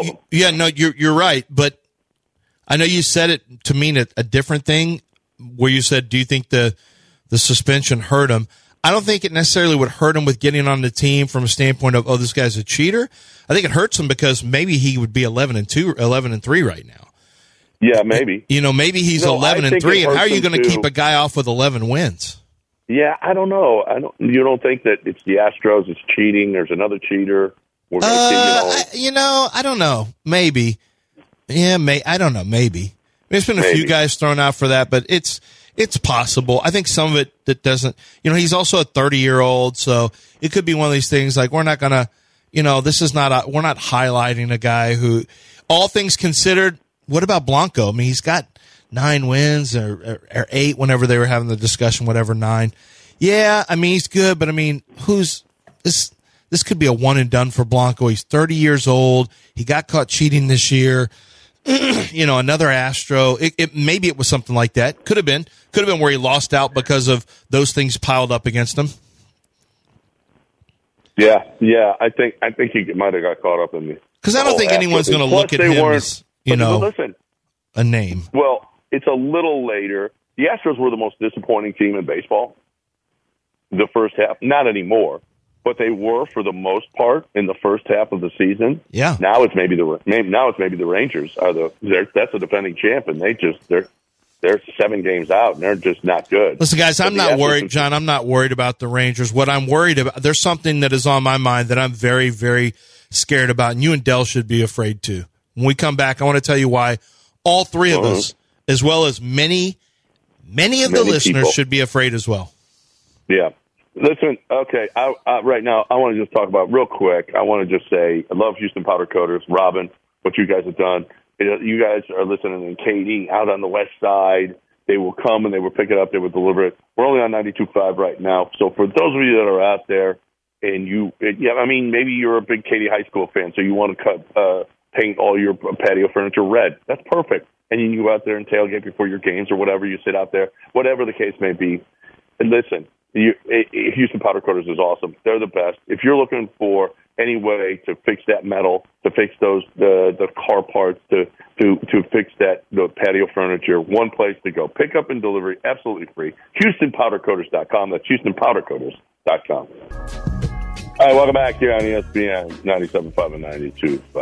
you're right. But I know you said it to mean a different thing, where you said, "Do you think the suspension hurt him?" I don't think it necessarily would hurt him with getting on the team from a standpoint of, this guy's a cheater. I think it hurts him because maybe he would be 11-2, 11-3 right now. Yeah, maybe. Maybe he's 11-3, and how are you going to keep a guy off with 11 wins? Yeah, I don't know. You don't think that it's the Astros, it's cheating, there's another cheater? We're gonna see, I don't know. Maybe. Yeah, I don't know. Maybe. There's been a few guys thrown out for that, but it's possible. I think some of it that doesn't, he's also a 30-year-old, so it could be one of these things like we're not going to, we're not highlighting a guy who, all things considered, what about Blanco? I mean, he's got 9 wins or 8 whenever they were having the discussion, whatever, 9. Yeah, I mean, he's good, but I mean, who's this? This could be a one and done for Blanco. He's 30 years old. He got caught cheating this year. Another Astro. Maybe it was something like that. Could have been where he lost out because of those things piled up against him. Yeah. I think he might have got caught up in Because I don't think anyone's going to look at him as, listen, a name. Well, it's a little later. The Astros were the most disappointing team in baseball the first half. Not anymore, but they were for the most part in the first half of the season. Yeah. Now it's maybe the Rangers are that's the defending champ, and they're 7 games out, and they're just not good. Listen, guys, I'm not worried, John. I'm not worried about the Rangers. What I'm worried about, there's something that is on my mind that I'm very, very scared about, and you and Dell should be afraid too. When we come back, I want to tell you why all three of us, as well as many of the listeners, people should be afraid as well. Yeah. Listen, okay, right now, I want to just talk about real quick. I want to just say I love Houston Powder Coaters. Robin, what you guys have done. You guys are listening in Katy out on the west side. They will come and they will pick it up. They will deliver it. We're only on 92.5 right now. So for those of you that are out there and maybe you're a big Katy High School fan, so you want to paint all your patio furniture red. That's perfect. And you go out there and tailgate before your games or whatever. You sit out there, whatever the case may be. And listen, Houston Powder Coaters is awesome. They're the best. If you're looking for any way to fix that metal, to fix the car parts, to fix the patio furniture, one place to go. Pick up and delivery, absolutely free. HoustonPowderCoaters.com. That's HoustonPowderCoaters.com. All right, welcome back here on ESPN 97.5 and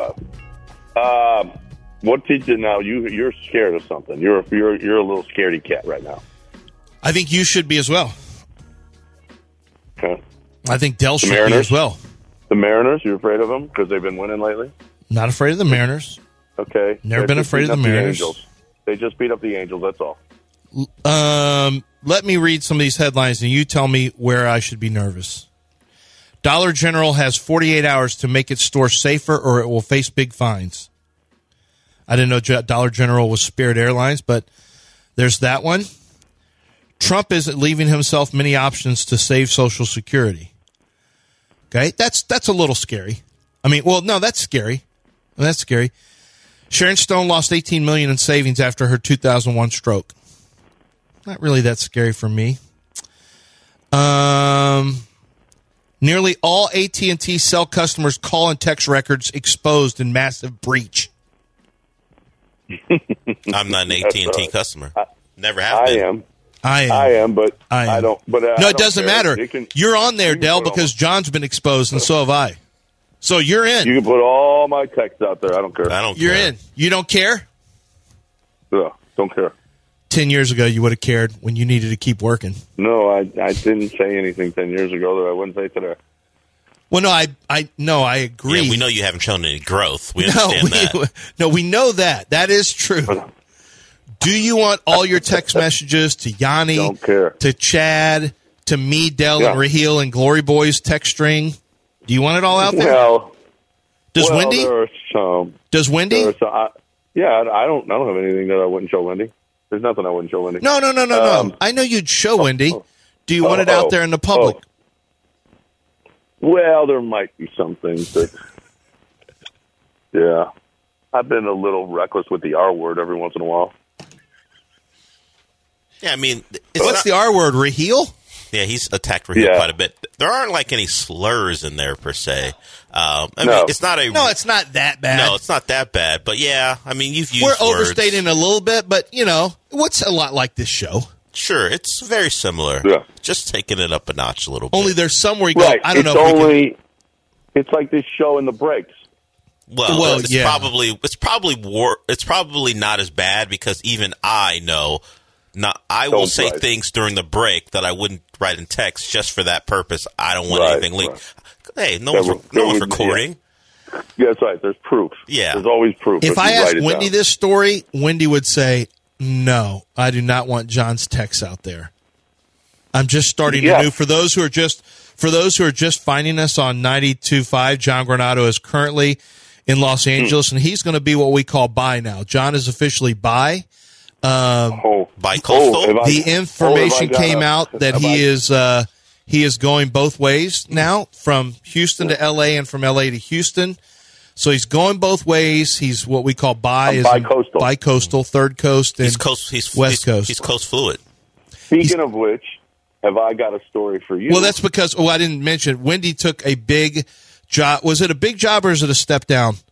92.5. What did you now? You're scared of something. You're a little scaredy cat right now. I think you should be as well. Okay. I think Dell should be as well. The Mariners, you're afraid of them because they've been winning lately? Not afraid of the Mariners. Okay. Never been afraid of the Mariners. They just beat up the Angels, that's all. Let me read some of these headlines, and you tell me where I should be nervous. Dollar General has 48 hours to make its store safer, or it will face big fines. I didn't know Dollar General was Spirit Airlines, but there's that one. Trump isn't leaving himself many options to save Social Security. Okay, that's a little scary. That's scary. That's scary. Sharon Stone lost $18 million in savings after her 2001 stroke. Not really that scary for me. Nearly all AT&T cell customers' call and text records exposed in massive breach. I'm not an AT&T customer. Never have been. I am, but I don't. But no, it doesn't matter. You're on there, Dell, because John's been exposed, and so have I. So you're in. You can put all my texts out there. I don't care. You're in. You don't care? Yeah, don't care. 10 years ago, you would have cared when you needed to keep working. No, I didn't say anything 10 years ago that I wouldn't say today. Well, no, I agree. Yeah, we know you haven't shown any growth. We understand that. No, we know that. That is true. Do you want all your text messages to Yanni, to Chad, to me, Dell, and Raheel, and Glory Boys text string? Do you want it all out there? Does Wendy? There are some. Does Wendy? I don't have anything that I wouldn't show Wendy. There's nothing I wouldn't show Wendy. No. I know you'd show Wendy. Do you want it out there in the public? Well, there might be some things that. Yeah, I've been a little reckless with the R word every once in a while. Yeah, what's the R word? Raheel? Yeah, he's attacked Raheel quite a bit. There aren't any slurs in there per se. It's not a. No, it's not that bad. No, it's not that bad. But yeah, you've used. We're overstating a little bit, but what's a lot like this show? Sure, it's very similar. Yeah, just taking it up a notch a little bit. Only there's somewhere you go. Right. I don't know. It's like this show in the breaks. Well, it's probably not as bad because even I know. I will say things during the break that I wouldn't write in text just for that purpose. I don't want anything leaked. Hey, no one's recording. Yeah, that's right. There's proof. Yeah. There's always proof. If I asked Wendy this story, Wendy would say, no, I do not want John's texts out there. I'm just starting anew. For those who are just finding us on 92.5, John Granado is currently in Los Angeles, and he's going to be what we call bi now. John is officially bi. Bi-coastal? The information came out that he is going both ways now, from Houston to L.A. and from L.A. to Houston. So he's going both ways. He's what we call bi-coastal. Bi-coastal, third coast, and he's west coast. He's coast fluid. Speaking of which, have I got a story for you? Well, that's because I didn't mention Wendy took a big job. Was it a big job or is it a step down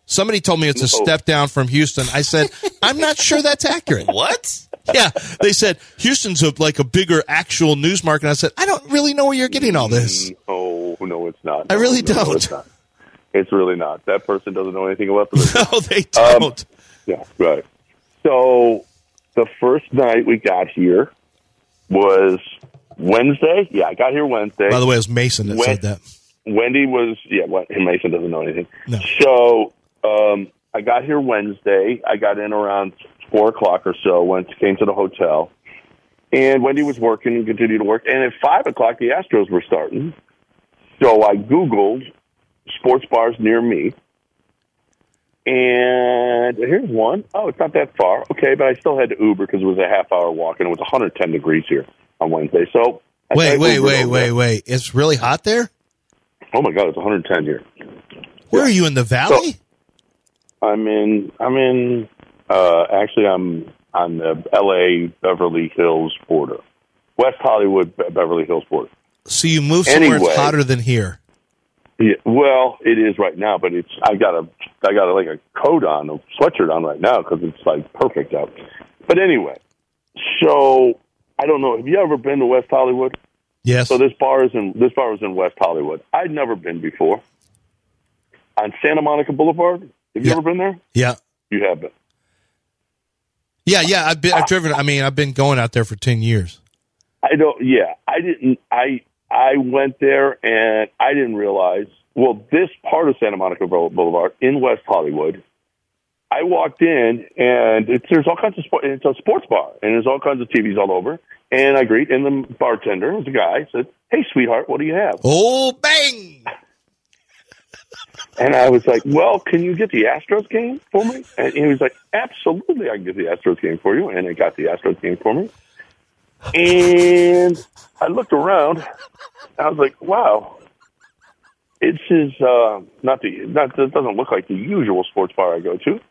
Somebody told me it's a step down from Houston. I said, I'm not sure that's accurate. What? Yeah, they said Houston's a bigger actual news market. I said, I don't really know where you're getting all this. Oh, no, it's not. I really No, don't. it's not. It's really not. That person doesn't know anything about the business. No, they don't. Yeah, right. So the first night we got here was Wednesday. Yeah, I got here Wednesday. By the way, it was Mason that said that. Wendy was, Mason doesn't know anything. No. So I got here Wednesday. I got in around 4 o'clock or so, came to the hotel. And Wendy was working and continued to work. And at 5 o'clock, the Astros were starting. So I Googled sports bars near me. And here's one. Oh, it's not that far. Okay, but I still had to Uber because it was a half-hour walk, and it was 110 degrees here on Wednesday. So Wait. It's really hot there? Oh, my God, it's 110 here. Where are you, in the valley? So, I'm on the L.A. Beverly Hills border. West Hollywood, Beverly Hills border. So you moved somewhere it's hotter than here. Yeah, well, it is right now, but I got like a coat on, a sweatshirt on right now because it's like perfect out. But anyway, so I don't know. Have you ever been to West Hollywood? Yes. So this bar was in West Hollywood. I'd never been before. On Santa Monica Boulevard. Have you ever been there? Yeah. You have been. Yeah. I've driven. I mean, I've been going out there for 10 years. I didn't. I went there and I didn't realize. Well, this part of Santa Monica Boulevard in West Hollywood. I walked in and there's all kinds of sports. It's a sports bar and there's all kinds of TVs all over. And I greet, and the bartender was a guy. Said, "Hey, sweetheart, what do you have?" Oh, bang! And I was like, "Well, can you get the Astros game for me?" And he was like, "Absolutely, I can get the Astros game for you." And I got the Astros game for me. And I looked around. I was like, "Wow, it doesn't look like the usual sports bar I go to."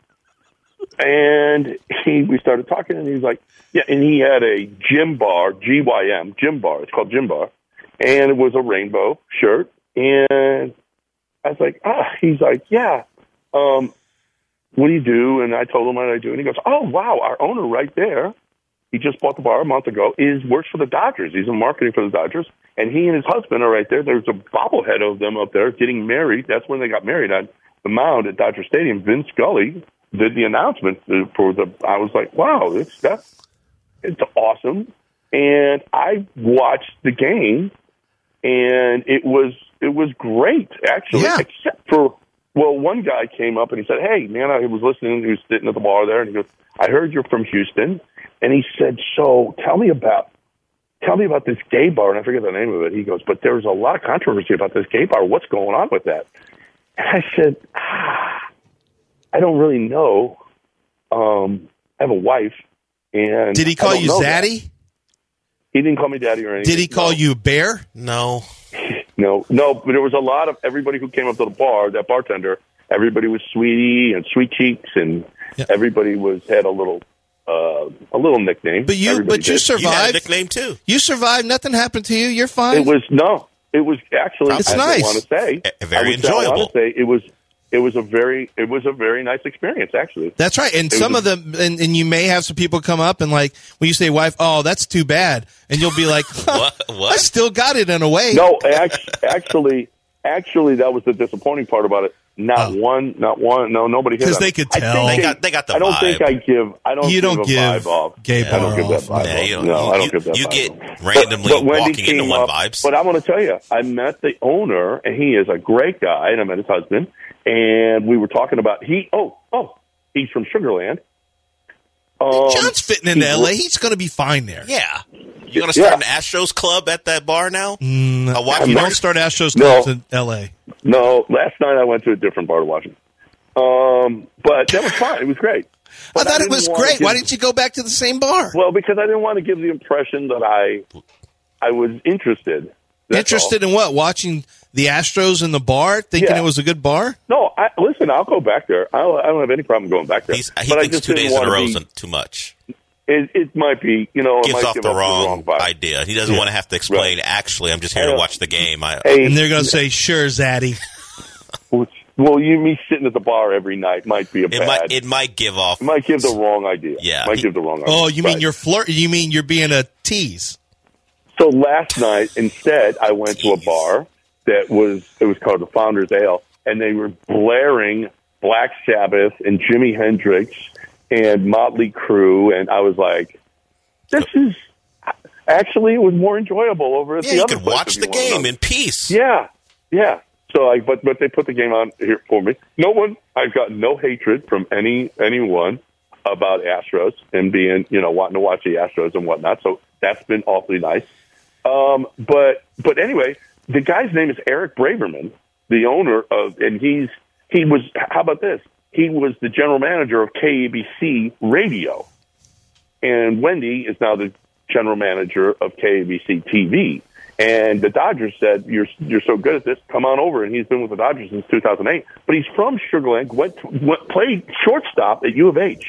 And we started talking, and he was like, "Yeah," and he had a gym bar, GYM, gym bar. It's called Gym Bar, and it was a rainbow shirt. And I was like, he's like, "Yeah, what do you do?" And I told him what I do, and he goes, "Oh, wow, our owner right there, he just bought the bar a month ago, works for the Dodgers. He's in marketing for the Dodgers, and he and his husband are right there. There's a bobblehead of them up there getting married. That's when they got married on the mound at Dodger Stadium. Vince Scully did the announcement for the." I was like, "Wow, it's awesome." And I watched the game, and it was great actually, except for one guy came up and he said, "Hey man, I was listening. He was sitting at the bar there, and he goes, I heard you're from Houston," and he said, "So tell me about this gay bar," and I forget the name of it. He goes, "But there's a lot of controversy about this gay bar. What's going on with that?" And I said, I don't really know. I have a wife, and did he call you Zaddy? That. He didn't call me Daddy or anything. Did he call you Bear? No. No. But there was a lot of everybody who came up to the bar. That bartender, everybody was sweetie and sweet cheeks, and everybody had a little nickname. But you survived. You had a nickname too. You survived. Nothing happened to you. You're fine. It was actually. It's I nice. want to say very enjoyable. I want to say it was a very nice experience, actually. That's right. And some of them, and you may have some people come up and like, when you say wife, "Oh, that's too bad." And you'll be like, what? I still got it in a way. No, actually, that was the disappointing part about it. Not one, no, nobody hit on it. Because they could tell. They got the vibe. I don't give vibe off. Gay bar. I don't give that vibe off. No, I don't give that vibe off. You get randomly walking into one vibes. But I'm going to tell you, I met the owner, and he is a great guy, and I met his husband, and we were talking about, he's from Sugar Land. John's fitting into L.A. He's going to be fine there. Yeah. You going to start an Astros club at that bar now? You don't start Astros clubs in L.A. No, last night I went to a different bar to watch it. But that was fine. It was great. But I thought it was great. Why didn't you go back to the same bar? Well, because I didn't want to give the impression that I was interested. Interested in what? Watching the Astros in the bar, thinking it was a good bar? No, listen, I'll go back there. I don't have any problem going back there. He thinks 2 days in a row is too much. It might be, gives it off the wrong vibe. idea. He doesn't want to have to explain, actually, I'm just here to watch the game. And they're going to say, "Sure, Zaddy." Well, me sitting at the bar every night might be It might give off. It might give the wrong idea. Yeah. Might give the wrong idea. Oh, you mean you're You mean you're being a tease? So last night, instead, I went to a bar it was called the Founders Ale, and they were blaring Black Sabbath and Jimi Hendrix and Motley Crue, and I was like, this is actually, it was more enjoyable over at the other place. You could watch the game in peace. Yeah. So but they put the game on here for me. I've got no hatred from anyone about Astros and being, wanting to watch the Astros and whatnot. So that's been awfully nice. But anyway, the guy's name is Eric Braverman, the owner of, and he was, how about this? He was the general manager of KABC Radio. And Wendy is now the general manager of KABC TV. And the Dodgers said, you're so good at this, come on over. And he's been with the Dodgers since 2008. But he's from Sugar Land, played shortstop at U of H.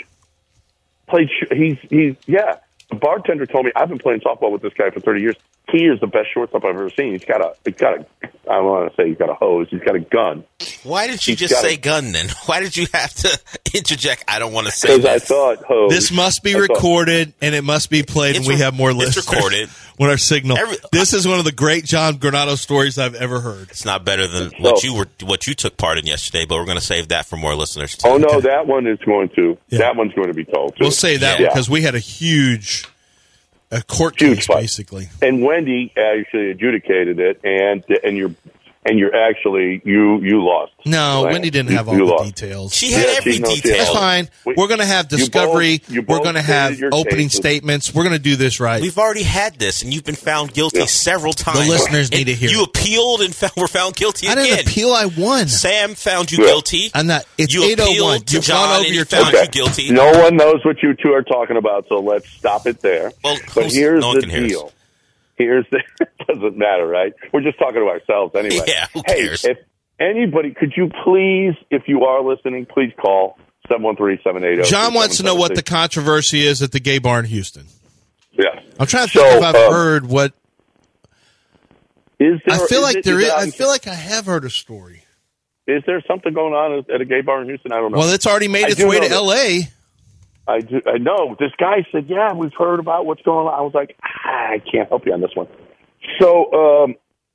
The bartender told me, I've been playing softball with this guy for 30 years. He is the best shortstop I've ever seen. He's got a I don't want to say he's got a hose. He's got a gun. Why did you just say gun then? Why did you have to interject? I don't want to say because I thought hose. This must be recorded and it must be played when we have more listeners. It's recorded. When our signal. This is one of the great John Granado stories I've ever heard. It's not better than what you took part in yesterday, but we're going to save that for more listeners too. Oh no, that one is going to. Yeah. That one's going to be told too. We'll say that one because we had a court case, basically. And Wendy actually adjudicated it, and you're actually you lost. No, Wendy didn't have all the details. She had every detail. That's fine. We're going to have discovery. We're going to have opening statements. We're going to do this right. We've already had this, and you've been found guilty several times. The listeners need to hear. You appealed and were found guilty again. I didn't appeal. I won. Sam found you guilty. I'm not. It's you 801. To John, and he found you guilty. No one knows what you two are talking about, so let's stop it there. Well, but here's the deal. It doesn't matter, right? We're just talking to ourselves anyway. Yeah, who cares? Hey, if anybody, could you please, if you are listening, please call 713-780. John wants to know what the controversy is at the Gay Bar in Houston. Yeah. I'm trying to think if I've heard what. Is there, I feel like there is. I feel like I have heard a story. Is there something going on at a gay bar in Houston? I don't know. Well, it's already made its way to L.A. I know. This guy said, yeah, we've heard about what's going on. I was like, I can't help you on this one. So,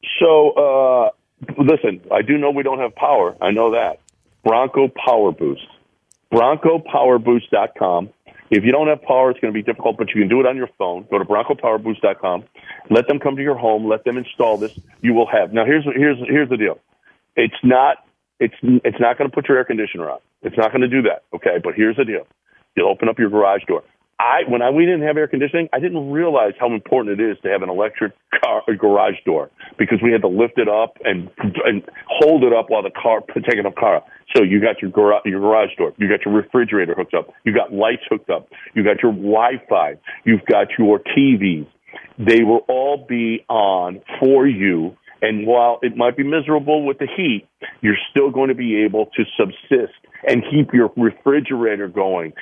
listen, I do know we don't have power. I know that. Bronco Power Boost. BroncoPowerBoost.com. If you don't have power, it's going to be difficult, but you can do it on your phone. Go to BroncoPowerBoost.com. Let them come to your home. Let them install this. You will have. Now, here's the deal. It's not going to put your air conditioner on. It's not going to do that, okay? But here's the deal. You'll open up your garage door. When we didn't have air conditioning, I didn't realize how important it is to have an electric garage door because we had to lift it up and hold it up while taking the car up. So you got your garage door, you got your refrigerator hooked up, you got lights hooked up, you got your Wi-Fi, you've got your TVs. They will all be on for you. And while it might be miserable with the heat, you're still going to be able to subsist and keep your refrigerator going.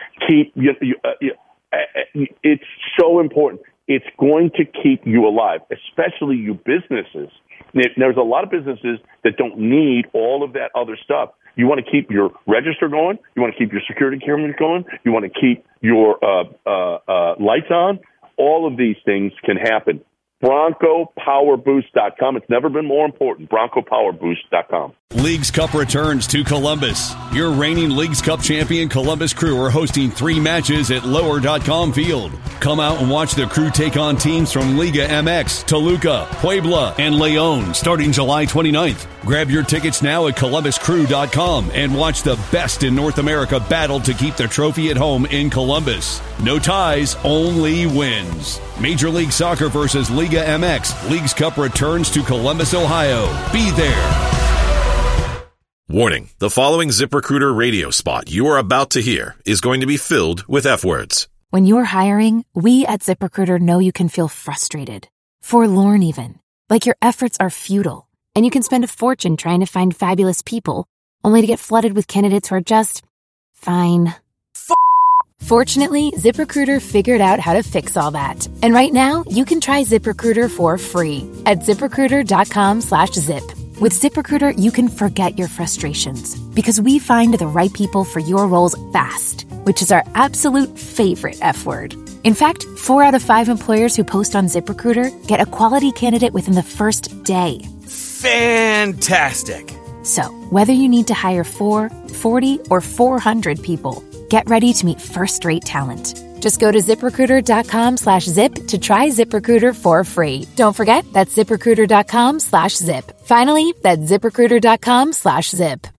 It's so important. It's going to keep you alive, especially you businesses. There's a lot of businesses that don't need all of that other stuff. You want to keep your register going. You want to keep your security cameras going. You want to keep your lights on. All of these things can happen. BroncoPowerBoost.com. It's never been more important. BroncoPowerBoost.com. Leagues Cup returns to Columbus. Your reigning Leagues Cup champion Columbus Crew are hosting 3 matches at Lower.com Field. Come out and watch the Crew take on teams from Liga MX, Toluca, Puebla, and León starting July 29th. Grab your tickets now at ColumbusCrew.com and watch the best in North America battle to keep the trophy at home in Columbus. No ties, only wins. Major League Soccer versus Liga MX. Leagues Cup returns to Columbus, Ohio. Be there. Warning, the following ZipRecruiter radio spot you are about to hear is going to be filled with F-words. When you're hiring, we at ZipRecruiter know you can feel frustrated, forlorn even, like your efforts are futile, and you can spend a fortune trying to find fabulous people, only to get flooded with candidates who are just fine. Fortunately, ZipRecruiter figured out how to fix all that. And right now, you can try ZipRecruiter for free at ZipRecruiter.com/zip. With ZipRecruiter, you can forget your frustrations because we find the right people for your roles fast, which is our absolute favorite F word. In fact, 4 out of 5 employers who post on ZipRecruiter get a quality candidate within the first day. Fantastic. So, whether you need to hire 4, 40, or 400 people, get ready to meet first-rate talent. Just go to ZipRecruiter.com/zip to try ZipRecruiter for free. Don't forget, that's ZipRecruiter.com/zip. Finally, that's ZipRecruiter.com/zip.